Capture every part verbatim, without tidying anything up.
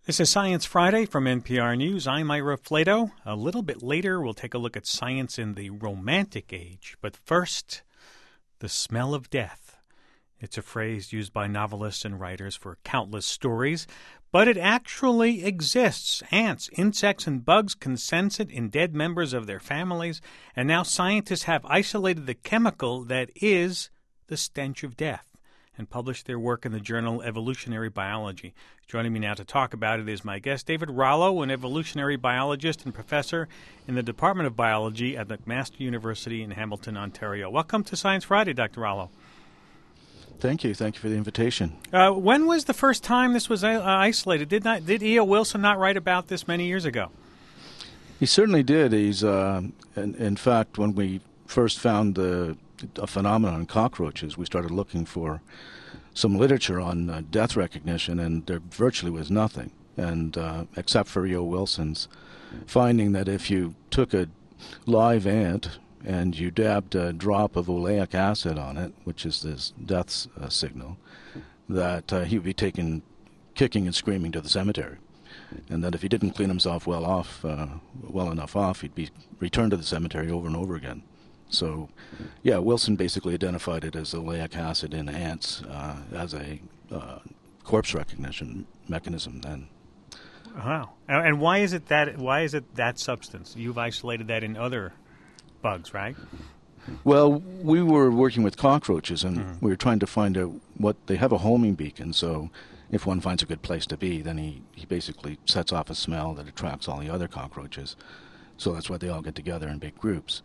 This is Science Friday from N P R News. I'm Ira Flato. A little bit later, we'll take a look at science in the Romantic Age. But first, the smell of death. It's a phrase used by novelists and writers for countless stories, but it actually exists. Ants, insects, and bugs can sense it in dead members of their families, and now scientists have isolated the chemical that is the stench of death and published their work in the journal Evolutionary Biology. Joining me now to talk about it is my guest, David Rollo, an evolutionary biologist and professor in the Department of Biology at McMaster University in Hamilton, Ontario. Welcome to Science Friday, Doctor Rollo. Thank you. Thank you for the invitation. Uh, when was the first time this was uh, isolated? Did not did E O. Wilson not write about this many years ago? He certainly did. He's, uh, in, in fact, when we first found the a phenomenon in cockroaches, we started looking for some literature on uh, death recognition, and there virtually was nothing, and uh, except for E O. Wilson's finding that if you took a live ant and you dabbed a drop of oleic acid on it, which is this death uh, signal, that uh, he would be taken kicking and screaming to the cemetery, and that if he didn't clean himself well off, uh, well enough off, he'd be returned to the cemetery over and over again. So, yeah, Wilson basically identified it as oleic acid in ants uh, as a uh, corpse recognition mechanism then. Wow. And why is it that why is it that substance? You've isolated that in other bugs, right? Well, we were working with cockroaches, and mm-hmm. we were trying to find out what they have a homing beacon. So if one finds a good place to be, then he, he basically sets off a smell that attracts all the other cockroaches. So that's why they all get together in big groups.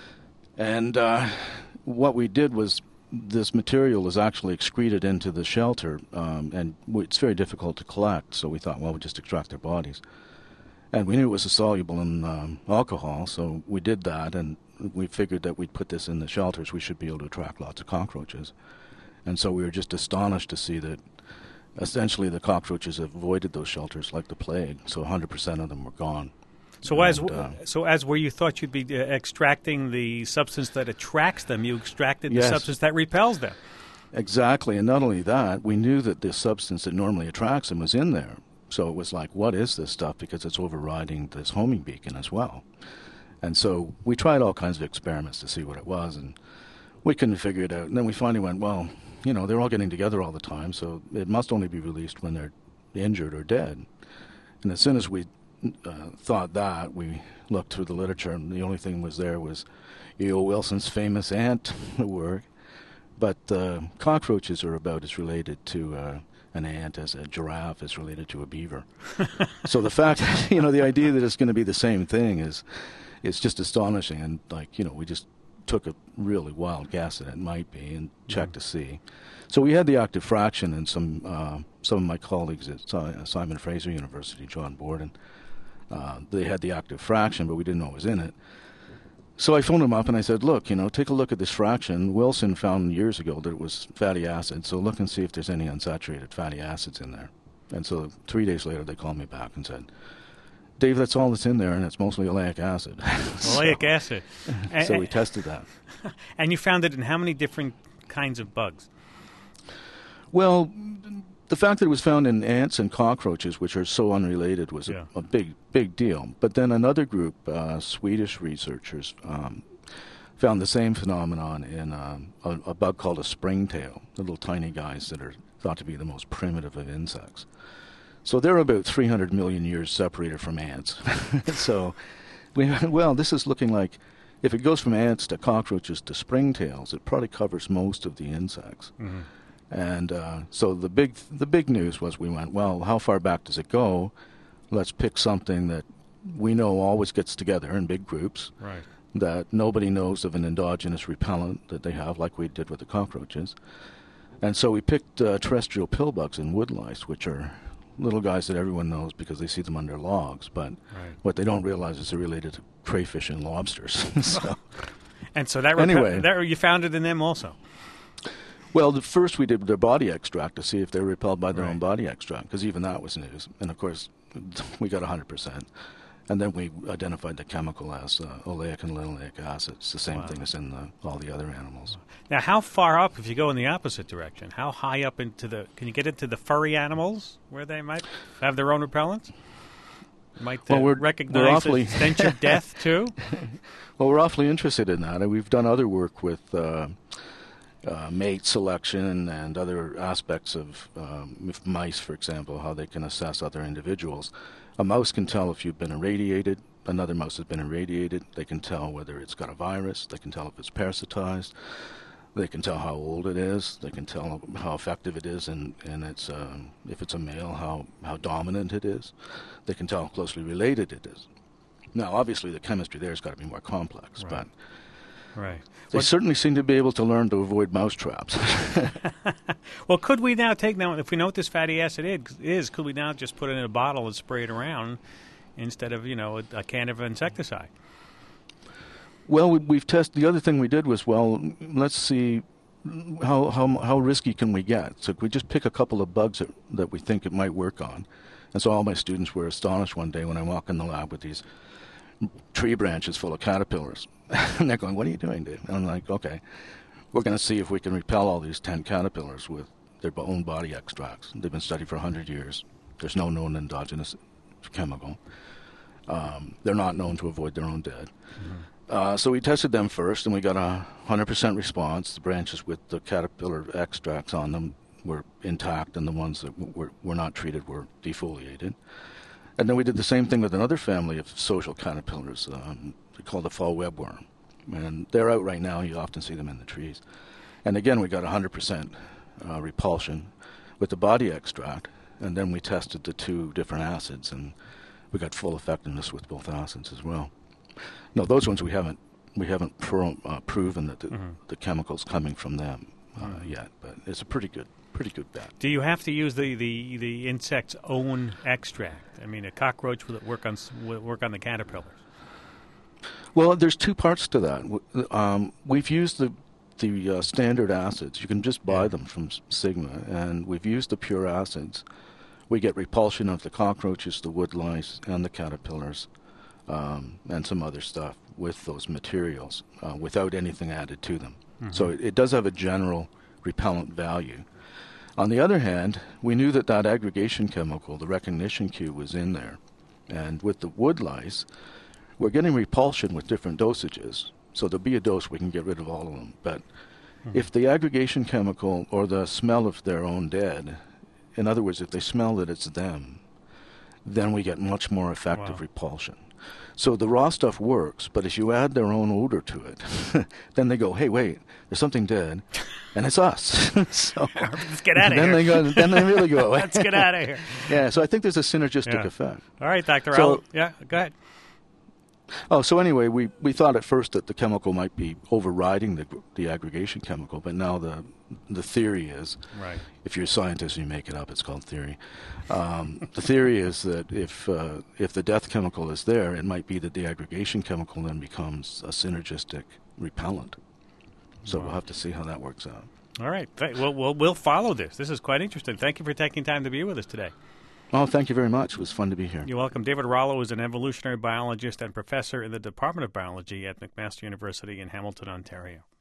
And uh, what we did was this material is actually excreted into the shelter, um, and it's very difficult to collect, so we thought, well, we'll just extract their bodies. And we knew it was soluble in um, alcohol, so we did that, and we figured that we'd put this in the shelters, we should be able to attract lots of cockroaches. And so we were just astonished to see that essentially the cockroaches avoided those shelters like the plague, so one hundred percent of them were gone. So as and, uh, so as where you thought you'd be uh, extracting the substance that attracts them, you extracted yes. the substance that repels them. Exactly, and not only that, we knew that the substance that normally attracts them was in there. So it was like, what is this stuff? Because it's overriding this homing beacon as well. And so we tried all kinds of experiments to see what it was, and we couldn't figure it out. And then we finally went, well, you know, they're all getting together all the time, so it must only be released when they're injured or dead. And as soon as we Uh, thought that, we looked through the literature, and the only thing was there was E O. Wilson's famous ant work. But uh, cockroaches are about as related to uh, an ant as a giraffe is related to a beaver. So the fact, you know, the idea that it's going to be the same thing is, is just astonishing. And, like, you know, we just took a really wild guess that it might be and checked mm-hmm. to see. So we had the active fraction, and some uh, some of my colleagues at Simon Fraser University, John Borden, Uh, they had the active fraction, but we didn't know what was in it. So I phoned him up and I said, look, you know, take a look at this fraction. Wilson found years ago that it was fatty acid, so look and see if there's any unsaturated fatty acids in there. And so three days later they called me back and said, Dave, that's all that's in there, and it's mostly oleic acid. so, oleic acid. So we tested that. And you found it in how many different kinds of bugs? Well, the fact that it was found in ants and cockroaches, which are so unrelated, was yeah. a, a big, big deal. But then another group, uh, Swedish researchers, um, found the same phenomenon in um, a, a bug called a springtail, the little tiny guys that are thought to be the most primitive of insects. So they're about three hundred million years separated from ants. So, we well, this is looking like, if it goes from ants to cockroaches to springtails, it probably covers most of the insects. Mm-hmm. And uh, so the big the big news was, we went, well, how far back does it go? Let's pick something that we know always gets together in big groups, right. that nobody knows of an endogenous repellent that they have, like we did with the cockroaches. And so we picked uh, terrestrial pillbugs and woodlice, which are little guys that everyone knows because they see them under logs, but right. what they don't realize is they're related to crayfish and lobsters. so, and so that, anyway, repe- that you found it in them also? Well, the first we did their body extract to see if they were repelled by their right. own body extract, because even that was news. And, of course, we got one hundred percent. And then we identified the chemical as uh, oleic and linoleic acid. It's the same Wow. thing as in the, all the other animals. Now, how far up, if you go in the opposite direction, how high up into the, can you get into the furry animals where they might have their own repellents? Might uh, Well, we're- recognize we're awfully- the stench of death, too? Well, we're awfully interested in that, and we've done other work with uh, uh, mate selection and other aspects of um, with mice, for example, how they can assess other individuals. A mouse can tell if you've been irradiated. Another mouse has been irradiated. They can tell whether it's got a virus. They can tell if it's parasitized. They can tell how old it is. They can tell how effective it is, and and it's um, if it's a male, how how dominant it is. They can tell how closely related it is. Now, obviously, the chemistry there has got to be more complex, Right. but Right. they What- certainly seem to be able to learn to avoid mouse traps. Well, could we now take now, if we know what this fatty acid is, is, could we now just put it in a bottle and spray it around instead of, you know, a, a can of insecticide? Well, we, we've tested. The other thing we did was, well, let's see how how how risky can we get. So we just pick a couple of bugs that, that we think it might work on. And so all my students were astonished one day when I walk in the lab with these tree branches full of caterpillars, and they're going, "What are you doing, Dave?" And I'm like, "Okay, we're going to see if we can repel all these ten caterpillars with their own body extracts. They've been studied for a hundred years. There's no known endogenous chemical. Um, they're not known to avoid their own dead." Mm-hmm. Uh, so we tested them first, and we got a one hundred percent response. The branches with the caterpillar extracts on them were intact, and the ones that w- were, were not treated were defoliated. And then we did the same thing with another family of social caterpillars. Um, they're called the fall webworm. And they're out right now. You often see them in the trees. And again, we got one hundred percent uh, repulsion with the body extract. And then we tested the two different acids, and we got full effectiveness with both acids as well. No, those ones we haven't we haven't pro, uh, proven that the, Mhm. the chemicals coming from them uh, Mhm. yet, but it's a pretty good pretty good bet. Do you have to use the, the, the insect's own extract? I mean, a cockroach will work on s- will work on the caterpillars. Well, there's two parts to that. W- Um, we've used the the uh, standard acids. You can just buy Yeah. them from S- Sigma, and we've used the pure acids. We get repulsion of the cockroaches, the wood lice, and the caterpillars, um, and some other stuff with those materials uh, without anything added to them. Mhm. So it, it does have a general repellent value. On the other hand, we knew that that aggregation chemical, the recognition cue, was in there. And with the wood lice, we're getting repulsion with different dosages. So there'll be a dose we can get rid of all of them. But Mhm. if the aggregation chemical or the smell of their own dead, in other words, if they smell that it's them, then we get much more effective Wow. repulsion. So the raw stuff works, but if you add their own odor to it, then they go, "Hey, wait, there's something dead, and it's us." So Let's get out of then here. they go, then they really go away. Let's get out of here. Yeah, so I think there's a synergistic Yeah. effect. All right, Doctor So- Al. Yeah, go ahead. Oh, so anyway, we, we thought at first that the chemical might be overriding the the aggregation chemical, but now the the theory is, Right. if you're a scientist and you make it up, it's called theory. Um, the theory is that if uh, if the death chemical is there, it might be that the aggregation chemical then becomes a synergistic repellent. So Wow. we'll have to see how that works out. All right. Th- Well, we'll we'll follow this. This is quite interesting. Thank you for taking time to be with us today. Oh, thank you very much. It was fun to be here. You're welcome. David Rollo is an evolutionary biologist and professor in the Department of Biology at McMaster University in Hamilton, Ontario.